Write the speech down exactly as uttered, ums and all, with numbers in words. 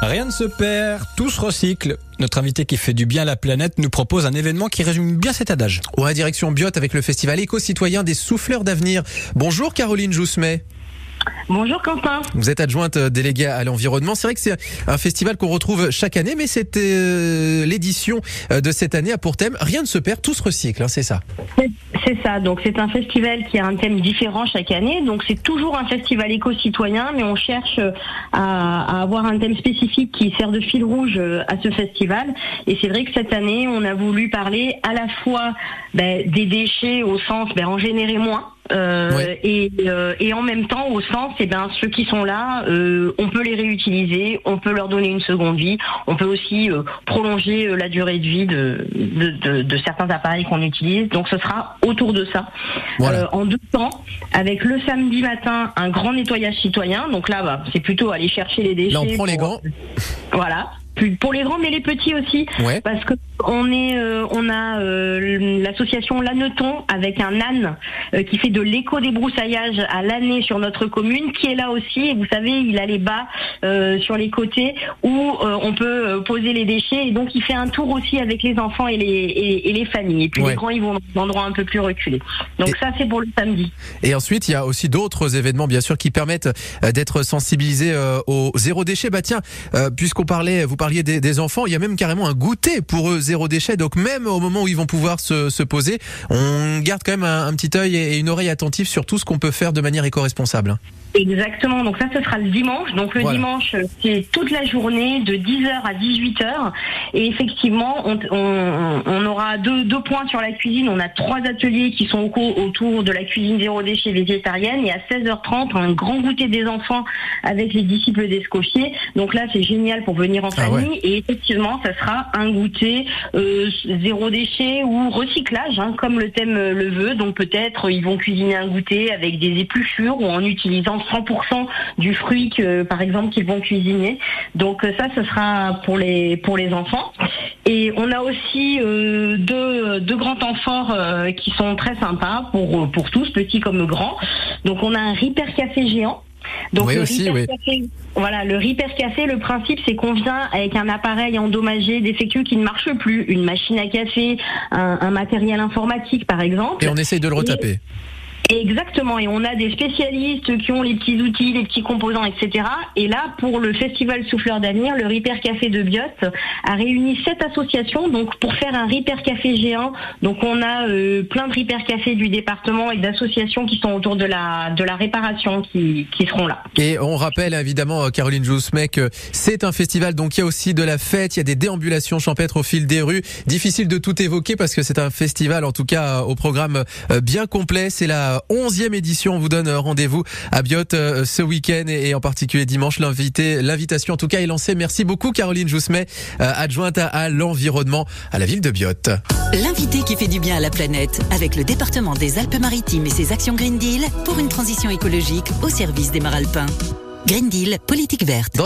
Rien ne se perd, tout se recycle. Notre invité qui fait du bien à la planète nous propose un événement qui résume bien cet adage. Ouais, direction Biot avec le festival éco-citoyen des souffleurs d'avenir. Bonjour Caroline Joussemet. Bonjour Quentin. Vous êtes adjointe déléguée à l'environnement. C'est vrai que c'est un festival qu'on retrouve chaque année, mais c'était euh, l'édition de cette année a pour thème « Rien ne se perd, tout se recycle hein, », c'est ça. C'est ça, donc c'est un festival qui a un thème différent chaque année, donc c'est toujours un festival éco-citoyen, mais on cherche à, à avoir un thème spécifique qui sert de fil rouge à ce festival. Et c'est vrai que cette année, on a voulu parler à la fois ben, des déchets au sens ben, en générer moins, Euh, oui. et, euh, et en même temps au sens eh ben ceux qui sont là euh, on peut les réutiliser, on peut leur donner une seconde vie, on peut aussi euh, prolonger euh, la durée de vie de, de, de, de certains appareils qu'on utilise, donc ce sera autour de ça. Voilà. euh, en deux temps, avec le samedi matin un grand nettoyage citoyen, donc là bah, c'est plutôt aller chercher les déchets. Là on prend pour, les gants voilà, pour les grands mais les petits aussi, ouais. Parce que on est, euh, on a euh, l'association Lanneton avec un âne euh, qui fait de l'éco-débroussaillage à l'année sur notre commune, qui est là aussi. Et vous savez, il a les bas euh, sur les côtés où euh, on peut euh, poser les déchets. Et donc, il fait un tour aussi avec les enfants et les, et, et les familles. Et puis, ouais. Les grands, ils vont dans des endroits un peu plus reculés. Donc, et, ça, c'est pour le samedi. Et ensuite, il y a aussi d'autres événements, bien sûr, qui permettent euh, d'être sensibilisés euh, au zéro déchet. Bah tiens, euh, puisqu'on parlait, vous parliez des, des enfants, il y a même carrément un goûter pour eux, zéro déchet. Donc même au moment où ils vont pouvoir se, se poser, on garde quand même un, un petit œil et une oreille attentive sur tout ce qu'on peut faire de manière éco-responsable. Exactement, donc ça ce sera le dimanche. Donc le voilà. Dimanche c'est toute la journée de dix heures à dix-huit heures. Et effectivement on, on, on aura deux, deux points sur la cuisine. On a trois ateliers qui sont autour de la cuisine zéro déchet végétarienne. Et à seize heures trente un grand goûter des enfants avec les disciples d'Escoffier. Donc là c'est génial pour venir en famille. Ah ouais. Et effectivement ça sera un goûter euh, zéro déchet ou recyclage hein, comme le thème le veut. Donc peut-être ils vont cuisiner un goûter avec des épluchures ou en utilisant cent pour cent du fruit que, par exemple, qu'ils vont cuisiner. Donc ça, ce sera pour les pour les enfants. Et on a aussi euh, deux deux grands temps forts euh, qui sont très sympas pour pour tous, petits comme grands. Donc on a un Ripper Café géant. Donc oui, le aussi, oui. Café, voilà, le Ripper Café, le principe c'est qu'on vient avec un appareil endommagé, défectueux qui ne marche plus, une machine à café, un, un matériel informatique par exemple. Et on essaye de le retaper. Et... Exactement, et on a des spécialistes qui ont les petits outils, les petits composants, et cetera. Et là, pour le festival Souffleurs d'avenir, le Ripper Café de Biot a réuni sept associations donc pour faire un Ripper Café géant. Donc on a euh, plein de Ripper Café du département et d'associations qui sont autour de la de la réparation qui qui seront là. Et on rappelle évidemment Caroline Joussemet que c'est un festival, donc il y a aussi de la fête, il y a des déambulations champêtres au fil des rues. Difficile de tout évoquer parce que c'est un festival en tout cas au programme bien complet. C'est la onzième édition. On vous donne rendez-vous à Biot euh, ce week-end et, et en particulier dimanche. L'invité, l'invitation en tout cas est lancée. Merci beaucoup Caroline Joussemet, euh, adjointe à, à l'environnement à la ville de Biot. L'invité qui fait du bien à la planète avec le département des Alpes-Maritimes et ses actions Green Deal pour une transition écologique au service des Maralpins. Green Deal, politique verte.